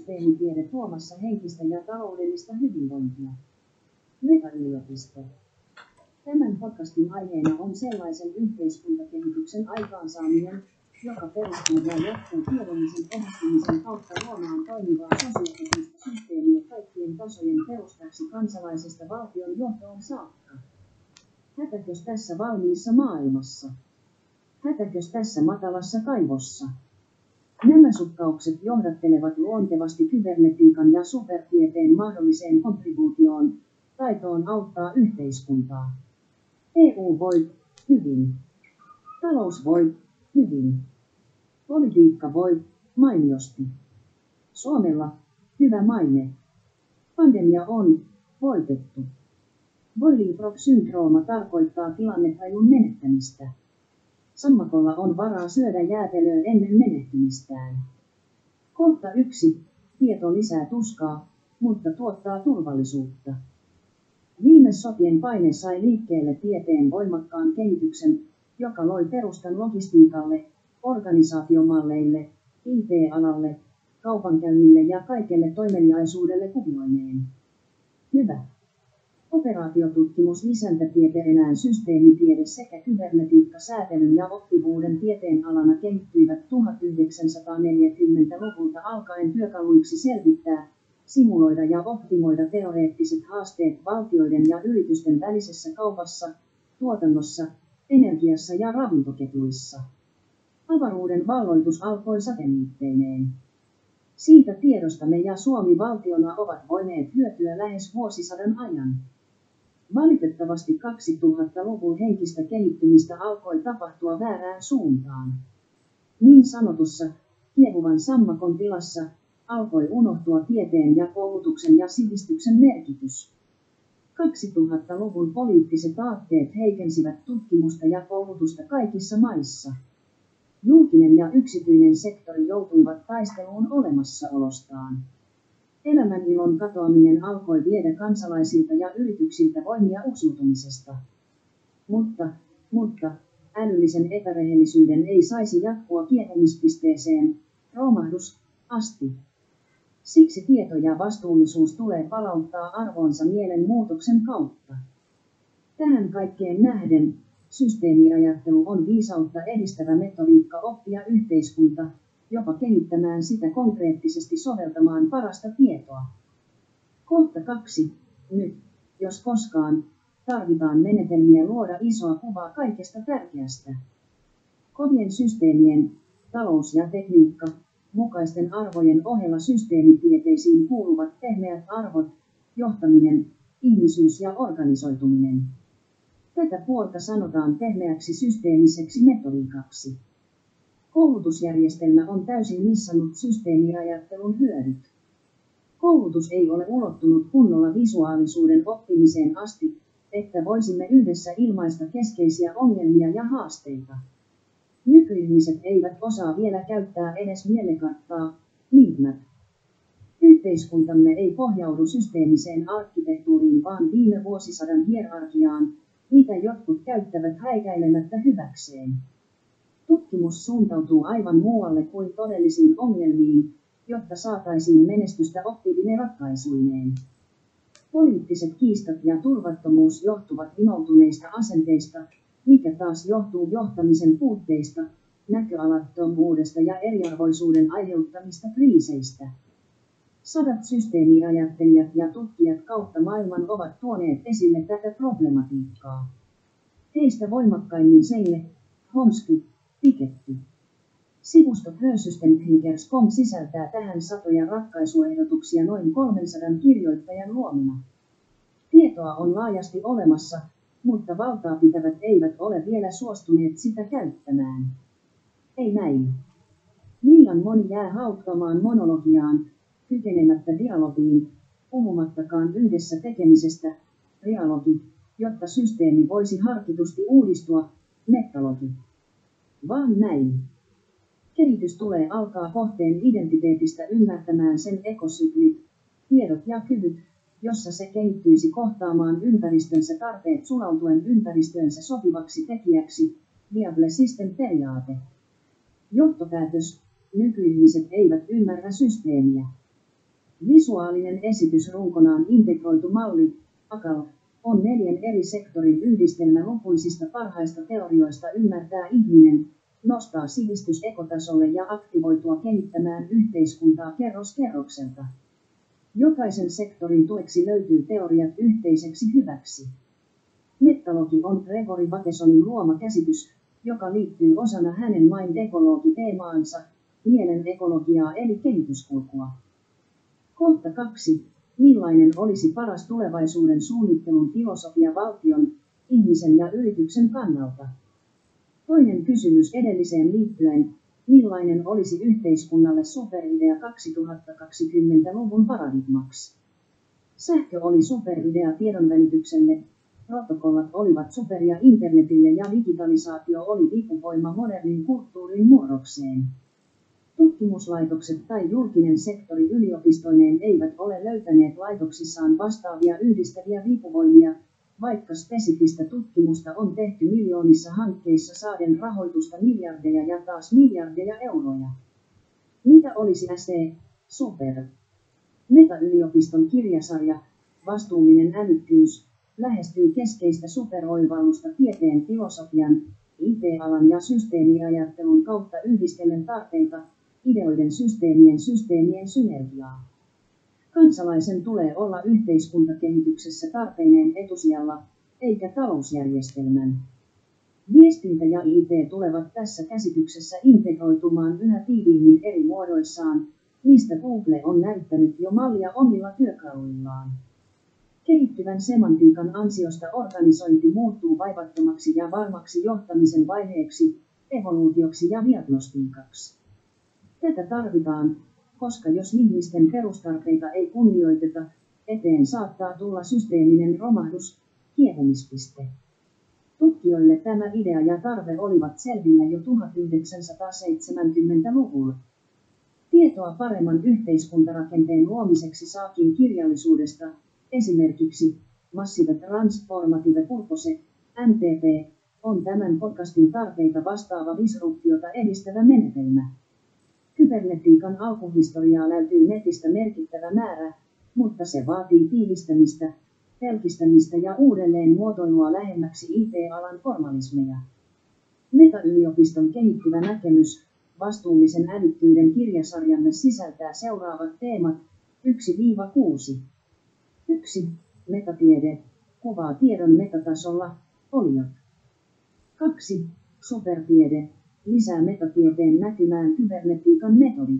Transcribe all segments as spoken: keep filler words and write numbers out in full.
Systeemitiede tuomassa henkistä ja taloudellista hyvinvointia. Meta-yliopisto. Tämän podcastin aiheena on sellaisen yhteiskuntakehityksen aikaansaaminen, joka perustuu ja johtuu tiedollisen omistumisen kautta luomaan toimivaa sosioteknistä systeemiä kaikkien tasojen perustaksi kansalaisesta valtion johtoon saakka. Hätäkös tässä valmiissa maailmassa? Hätäkös tässä matalassa kaivossa? Nämä sukkaukset johdattelevat luontevasti kybernetiikan ja supertieteen mahdolliseen kontribuutioon, taitoon auttaa yhteiskuntaa. E U voi hyvin. Talous voi hyvin. Politiikka voi mainiosti. Suomella hyvä maine. Pandemia on voitettu. Boiling-frog-syndrooma tarkoittaa tilannetajun menettämistä. Sammakolla on varaa syödä jäätelöä ennen menehtymistään. Kohta yksi. Tieto lisää tuskaa, mutta tuottaa turvallisuutta. Viime sotien paine sai liikkeelle tieteen voimakkaan kehityksen, joka loi perustan logistiikalle, organisaatiomalleille, I T-alalle, kaupankäynnille ja kaikelle toimeliaisuudelle kuvioineen. Hyvä. Operaatiotutkimus, lisääntätiede-enää systeemitiede sekä kybernetiikka säätelyn ja oppivuuden tieteen alana kehittyivät tuhatyhdeksänsataaneljäkymmentäluvulta alkaen työkaluiksi selvittää, simuloida ja optimoida teoreettiset haasteet valtioiden ja yritysten välisessä kaupassa, tuotannossa, energiassa ja ravintoketjuissa. Avaruuden valloitus alkoi satelliitteineen. Siitä tiedosta me ja Suomi valtiona ovat voineet hyötyä lähes vuosisadan ajan. Valitettavasti kaksituhattaluvun henkistä kehittymistä alkoi tapahtua väärään suuntaan. Niin sanotussa kiehuvan sammakon tilassa alkoi unohtua tieteen ja koulutuksen ja sivistyksen merkitys. kaksituhattaluvun poliittiset aatteet heikensivät tutkimusta ja koulutusta kaikissa maissa. Julkinen ja yksityinen sektori joutuivat taisteluun olemassaolostaan. Elämänilon katoaminen alkoi viedä kansalaisilta ja yrityksiltä voimia uusiutumisesta. Mutta, mutta, älyllisen epärehellisyyden ei saisi jatkua kiehumispisteeseen, romahdus, asti. Siksi tieto ja vastuullisuus tulee palauttaa arvoonsa mielenmuutoksen kautta. Tähän kaikkeen nähden, systeemiajattelu on viisautta edistävä metodiikka oppia yhteiskunta, jopa kehittämään sitä konkreettisesti soveltamaan parasta tietoa. Kohta kaksi. Nyt, jos koskaan, tarvitaan menetelmiä luoda isoa kuvaa kaikesta tärkeästä. Kovien systeemien, talous ja tekniikka, mukaisten arvojen ohella systeemitieteisiin kuuluvat pehmeät arvot, johtaminen, ihmisyys ja organisoituminen. Tätä puolta sanotaan pehmeäksi systeemiseksi metodiikaksi. Koulutusjärjestelmä on täysin missannut systeemiajattelun hyödyt. Koulutus ei ole ulottunut kunnolla visuaalisuuden oppimiseen asti, että voisimme yhdessä ilmaista keskeisiä ongelmia ja haasteita. Nykyihmiset eivät osaa vielä käyttää edes mielekarttaa, mindmap. Yhteiskuntamme ei pohjaudu systeemiseen arkkitehtuuriin vaan viime vuosisadan hierarkiaan, mitä jotkut käyttävät häikäilemättä hyväkseen. Tutkimus suuntautuu aivan muualle kuin todellisiin ongelmiin, jotta saataisiin menestystä oppivine ratkaisuineen. Poliittiset kiistat ja turvattomuus johtuvat vinoutuneista asenteista, mikä taas johtuu johtamisen puutteista, näköalattomuudesta ja eriarvoisuuden aiheuttamista kriiseistä. Sadat systeemiajattelijat ja tutkijat kautta maailman ovat tuoneet esille tätä problematiikkaa. Heistä voimakkaimmin Seile, Homsky, Piketty. Sivusto persystemthinkers piste com sisältää tähän satoja ratkaisuehdotuksia noin kolmensadan kirjoittajan luomina. Tietoa on laajasti olemassa, mutta valtaa pitävät eivät ole vielä suostuneet sitä käyttämään. Ei näin. Liian moni jää hauttomaan monologiaan, kykenemättä dialogiin, puhumattakaan yhdessä tekemisestä, realogi, jotta systeemi voisi harkitusti uudistua, metalogi. Vaan näin. Kehitys tulee alkaa kohteen identiteetistä ymmärtämään sen ekosyklit, tiedot ja kyvyt, jossa se kehittyisi kohtaamaan ympäristönsä tarpeet sulautuen ympäristöönsä sopivaksi tekijäksi, viable system periaate. Johtopäätös, nykyihmiset eivät ymmärrä systeemiä. Visuaalinen esitys runkonaan integroitu malli, A C A L, on neljän eri sektorin yhdistelmä lukuisista parhaista teorioista ymmärtää ihminen, nostaa sivistys ekotasolle ja aktivoitua kehittämään yhteiskuntaa kerros kerrokselta. Jokaisen sektorin tueksi löytyy teoriat yhteiseksi hyväksi. Metalogi on Gregory Batesonin luoma käsitys, joka liittyy osana hänen mind-ekologi-teemaansa, mielen ekologiaa eli kehityskulkua. Kohta kaksi. Millainen olisi paras tulevaisuuden suunnittelun filosofia valtion, ihmisen ja yrityksen kannalta? Toinen kysymys edelliseen liittyen, millainen olisi yhteiskunnalle superidea kaksituhattakaksikymmentäluvun paradigmaksi? Sähkö oli superidea tiedonvälitykselle, protokollat olivat superia internetille ja digitalisaatio oli vipuvoima modernin kulttuurin murrokseen. Tutkimuslaitokset tai julkinen sektori yliopistoineen eivät ole löytäneet laitoksissaan vastaavia yhdistäviä vipuvoimia, vaikka spesifistä tutkimusta on tehty miljoonissa hankkeissa saaden rahoitusta miljardeja ja taas miljardeja euroja. Mitä olisi S E, super? Meta-yliopiston kirjasarja, vastuullinen älykkyys, lähestyy keskeistä superoivallusta tieteen filosofian, I T-alan ja systeemiajattelun kautta yhdistellen tarpeita, ideoiden systeemien systeemien synergiaa. Kansalaisen tulee olla yhteiskuntakehityksessä tarpeineen etusijalla, eikä talousjärjestelmän. Viestintä ja I T tulevat tässä käsityksessä integroitumaan yhä tiiviimmin eri muodoissaan, mistä Google on näyttänyt jo mallia omilla työkaluillaan. Kehittyvän semantiikan ansiosta organisointi muuttuu vaivattomaksi ja varmaksi johtamisen vaiheeksi, evoluutioksi ja diagnostiikaksi. Tätä tarvitaan, koska jos ihmisten perustarpeita ei kunnioiteta, eteen saattaa tulla systeeminen romahdus, kiehumispiste. Tutkijoille tämä idea ja tarve olivat selvillä jo tuhatyhdeksänsataaseitsemänkymmentäluvulla. Tietoa paremman yhteiskuntarakenteen luomiseksi saakin kirjallisuudesta, esimerkiksi Massive Transformative Purpose, M T P, on tämän podcastin tarpeita vastaava disruptiota edistävä menetelmä. Kybernetiikan alkuhistoriaa löytyy netistä merkittävä määrä, mutta se vaatii tiivistämistä, pelkistämistä ja uudelleen muotoilua lähemmäksi I T-alan formalismeja. Meta-yliopiston kehittyvä näkemys, vastuullisen älykkyyden kirjasarjamme sisältää seuraavat teemat, yksi kuusi. yksi. Metatiede, kuvaa tiedon metatasolla, oliot. kaksi. Supertiede, lisää metatieteen näkymään kybernetiikan metodit.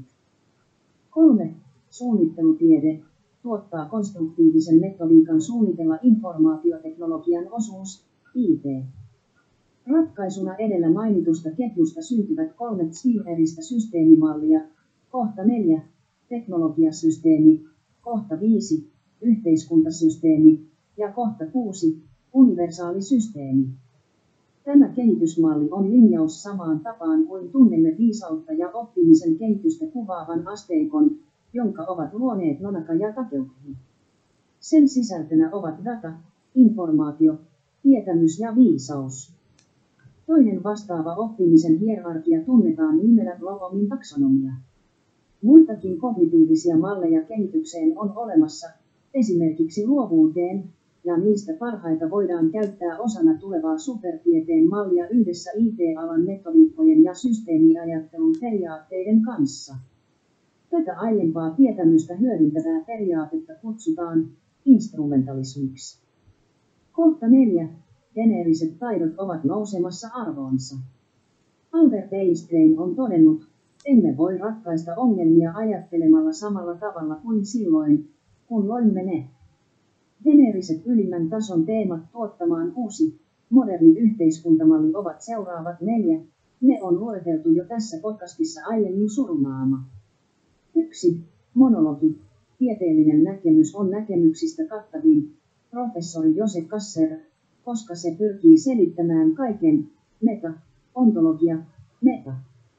kolme. Suunnittelutiede, tuottaa konstruktiivisen metodiikan suunnitella informaatioteknologian osuus, I T. Ratkaisuna edellä mainitusta ketjusta syntyvät kolme Zilleristä systeemimallia, kohta neljä. Teknologiasysteemi, kohta viisi. Yhteiskuntasysteemi ja kohta kuusi. Universaalisysteemi. Tämä kehitysmalli on linjaus samaan tapaan kuin tunnemme viisautta ja oppimisen kehitystä kuvaavan asteikon, jonka ovat luoneet Nonaka ja Takeuchi. Sen sisältönä ovat data, informaatio, tietämys ja viisaus. Toinen vastaava oppimisen hierarkia tunnetaan nimellä Blocomin taksonomia. Muitakin kognitiivisia malleja kehitykseen on olemassa, esimerkiksi luovuuteen, ja niistä parhaita voidaan käyttää osana tulevaa supertieteen mallia yhdessä I T-alan metodiikkojen ja systeemiajattelun periaatteiden kanssa. Tätä aiempaa tietämystä hyödyntävää periaatetta kutsutaan instrumentalismiksi. Kohta neljä. Geneeriset taidot ovat nousemassa arvoonsa. Albert Einstein on todennut, emme voi ratkaista ongelmia ajattelemalla samalla tavalla kuin silloin, kun loimme ne. Geneeriset ylimmän tason teemat tuottamaan uusi, moderni yhteiskuntamalli ovat seuraavat neljä, ne on lueteltu jo tässä podcastissa aiemmin surmaama. yksi. Monologi. Tieteellinen näkemys on näkemyksistä kattavin, professori Jose Kasser, koska se pyrkii selittämään kaiken, meta, ontologia, meta.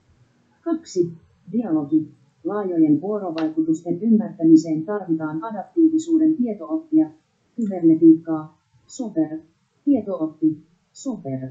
kaksi. Dialogi. Laajojen vuorovaikutusten ymmärtämiseen tarvitaan adaptiivisuuden tietooppia, kybernetiikkaa, super, tietooppi, super.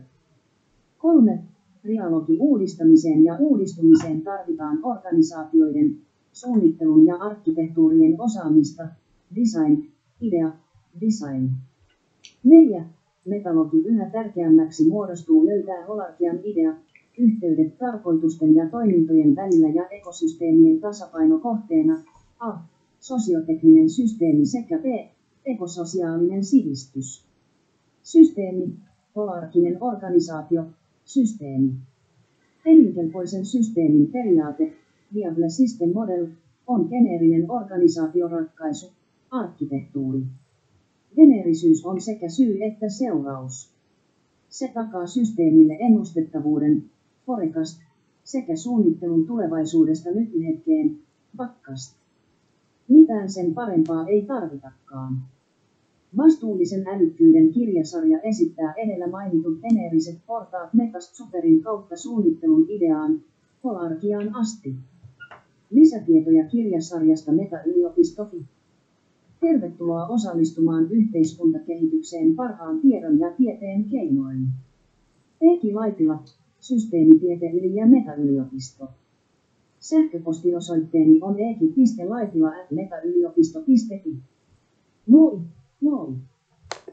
kolme. Trialogi. Uudistamiseen ja uudistumiseen tarvitaan organisaatioiden, suunnittelun ja arkkitehtuurien osaamista, design, idea, design. neljä. Metalogi yhä tärkeämmäksi muodostuu löytää holarkian idea, yhteydet tarkoitusten ja toimintojen välillä ja ekosysteemien tasapaino kohteena, a. Sosiotekninen systeemi sekä b. Ekososiaalinen sivistys. Systeemi, holarkinen organisaatio, systeemi. Elinkelpoisen systeemin periaate, Viable System Model, on geneerinen organisaatioratkaisu, arkkitehtuuri. Geneerisyys on sekä syy että seuraus. Se takaa systeemille ennustettavuuden, forecast, sekä suunnittelun tulevaisuudesta nykyhetkeen, backcast. Mitään sen parempaa ei tarvitakaan. Vastuullisen älykkyyden kirjasarja esittää edellä mainitut geneeriset portaat Metast Superin kautta suunnittelun ideaan, holarkiaan asti. Lisätietoja kirjasarjasta Meta-yliopisto. Tervetuloa osallistumaan yhteiskuntakehitykseen parhaan tiedon ja tieteen keinoin. Eiki Laitila, Systeemitieteily- ja Meta-yliopisto. Sähköpostiosoitteeni on eiki piste laitila ät metayliopisto piste fi. Moi, moi!